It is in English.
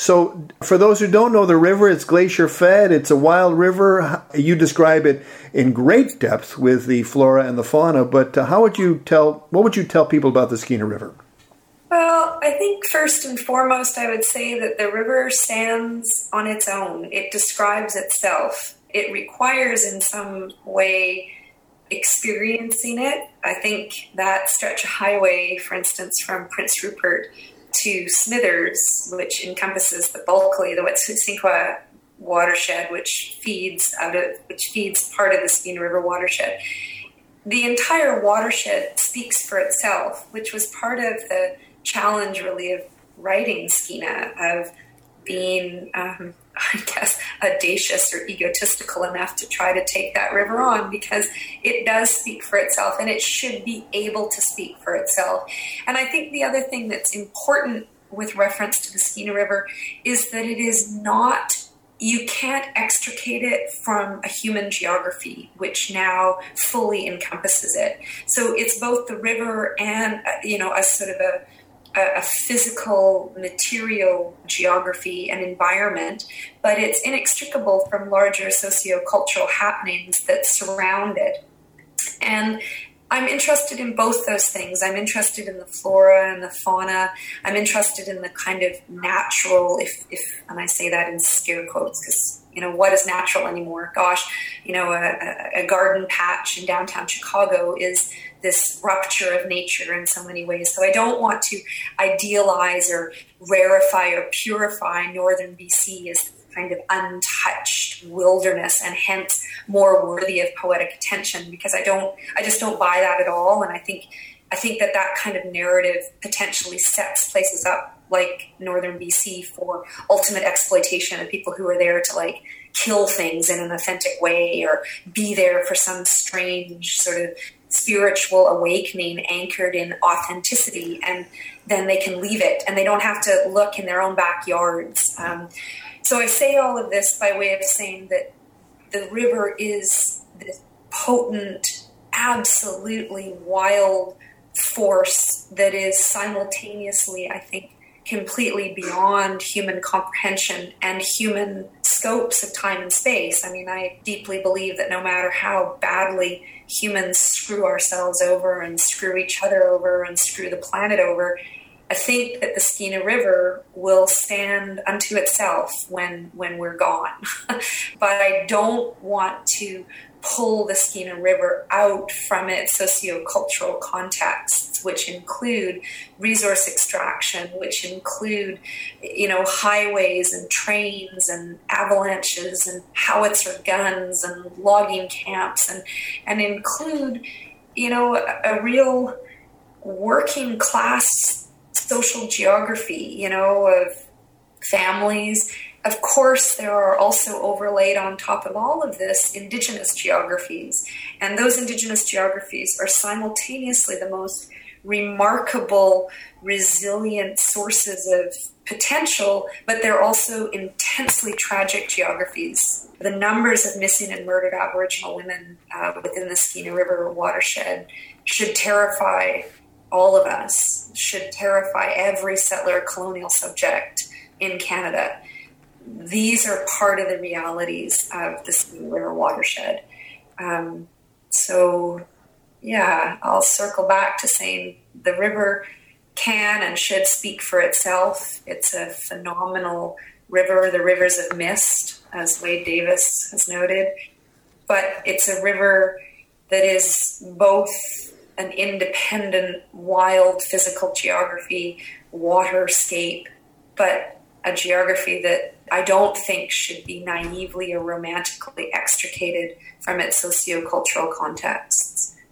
So for those who don't know the river, it's glacier fed. It's a wild river. You describe it in great depth with the flora and the fauna, but what would you tell people about the Skeena River? Well, I think first and foremost, I would say that the river stands on its own. It describes itself. It requires in some way experiencing it. I think that stretch of highway, for instance, from Prince Rupert to Smithers, which encompasses the bulkily the Wet'suwet'en watershed, which feeds part of the Skeena River watershed. The entire watershed speaks for itself, which was part of the challenge, really, of writing Skeena, of being, I guess, audacious or egotistical enough to try to take that river on, because it does speak for itself and it should be able to speak for itself. And I think the other thing that's important with reference to the Skeena River is that it is not, you can't extricate it from a human geography, which now fully encompasses it. So it's both the river and, a sort of a physical, material geography and environment, but it's inextricable from larger sociocultural happenings that surround it. And I'm interested in both those things. I'm interested in the flora and the fauna. I'm interested in the kind of natural, and I say that in scare quotes because, what is natural anymore? Gosh, a garden patch in downtown Chicago is this rupture of nature in so many ways. So I don't want to idealize or rarefy or purify northern BC as kind of untouched wilderness and hence more worthy of poetic attention, because I just don't buy that at all. And I think that kind of narrative potentially sets places up like northern BC for ultimate exploitation of people who are there to kill things in an authentic way or be there for some strange sort of spiritual awakening anchored in authenticity, and then they can leave it and they don't have to look in their own backyards. So I say all of this by way of saying that the river is this potent, absolutely wild force that is simultaneously, I think, completely beyond human comprehension and human scopes of time and space. I mean, I deeply believe that no matter how badly humans screw ourselves over and screw each other over and screw the planet over, I think that the Skeena River will stand unto itself when we're gone. But I don't want to pull the Skeena River out from its sociocultural contexts, which include resource extraction, which include, highways and trains and avalanches and howitzer guns and logging camps, and include, a real working class social geography, of families. Of course, there are also overlaid on top of all of this Indigenous geographies. And those Indigenous geographies are simultaneously the most remarkable, resilient sources of potential, but they're also intensely tragic geographies. The numbers of missing and murdered Aboriginal women within the Skeena River watershed should terrify all of us, should terrify every settler colonial subject in Canada. These are part of the realities of the Skeena River watershed. I'll circle back to saying the river can and should speak for itself. It's a phenomenal river, the rivers of mist, as Wade Davis has noted. But it's a river that is both an independent, wild physical geography, waterscape, but a geography that I don't think should be naively or romantically extricated from its sociocultural contexts.